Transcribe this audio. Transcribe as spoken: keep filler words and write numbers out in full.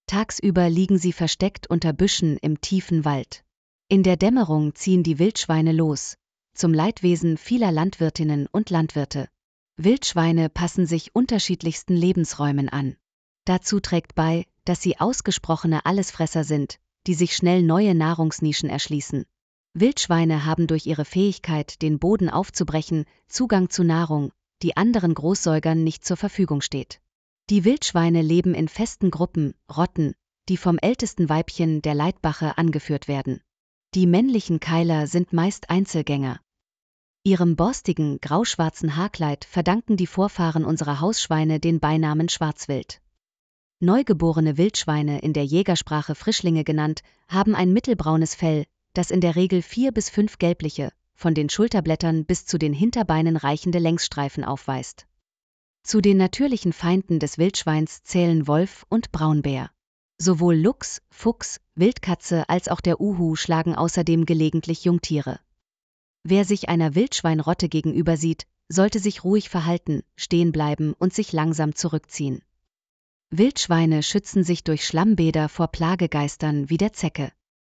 Tagsüber liegen sie versteckt unter Büschen im tiefen Wald. In der Dämmerung ziehen die Wildschweine los, zum Leidwesen vieler Landwirtinnen und Landwirte. Wildschweine passen sich unterschiedlichsten Lebensräumen an. Dazu trägt bei, dass sie ausgesprochene Allesfresser sind, die sich schnell neue Nahrungsnischen erschließen. Wildschweine haben durch ihre Fähigkeit, den Boden aufzubrechen, Zugang zu Nahrung, die anderen Großsäugern nicht zur Verfügung steht. Die Wildschweine leben in festen Gruppen, Rotten, die vom ältesten Weibchen der Leitbache angeführt werden. Die männlichen Keiler sind meist Einzelgänger. Ihrem borstigen, grauschwarzen Haarkleid verdanken die Vorfahren unserer Hausschweine den Beinamen Schwarzwild. Neugeborene Wildschweine, in der Jägersprache Frischlinge genannt, haben ein mittelbraunes Fell, das in der Regel vier bis fünf gelbliche, von den Schulterblättern bis zu den Hinterbeinen reichende Längsstreifen aufweist. Zu den natürlichen Feinden des Wildschweins zählen Wolf und Braunbär. Sowohl Luchs, Fuchs, Wildkatze als auch der Uhu schlagen außerdem gelegentlich Jungtiere. Wer sich einer Wildschweinrotte gegenüber sieht, sollte sich ruhig verhalten, stehen bleiben und sich langsam zurückziehen. Wildschweine schützen sich durch Schlammbäder vor Plagegeistern wie der Zecke.